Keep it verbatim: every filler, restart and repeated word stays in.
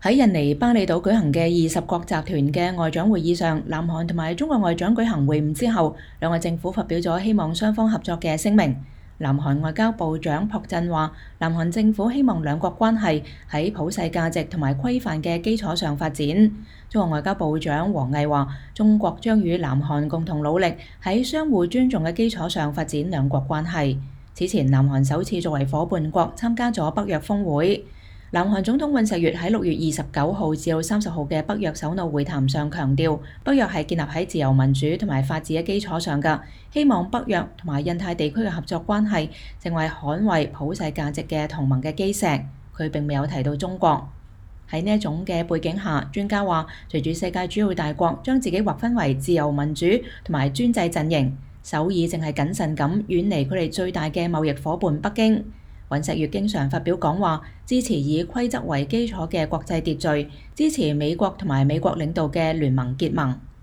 喺印尼巴厘島舉行嘅二十國集團嘅外長會議上，南韓同埋中國外長舉行會晤之後，兩個政府發表咗希望雙方合作嘅聲明。南韓外交部長朴振話，南韓政府希望兩國關係喺普世價值同埋規範嘅基礎上發展。中國外交部長王毅話，中國將與南韓共同努力喺相互尊重嘅基礎上發展兩國關係。此前，南韓首次作為夥伴國參加咗北約峰會。南韓總統尹錫悅喺六月二十九號至到三十號嘅北約首腦會談上強調，北約係建立喺自由民主同埋法治嘅基礎上㗎，希望北約同埋印太地區嘅合作關係成為捍衛普世價值嘅同盟嘅基石。佢並未有提到中國。喺呢一種嘅背景下，專家話，隨住世界主要大國將自己劃分為自由民主同埋專制陣營，首爾正係謹慎咁遠離佢哋最大嘅貿易夥伴北京。尹錫悅經常發表講話，支持以規則為基礎嘅國際秩序，支持美國同埋美國領導嘅聯盟結盟。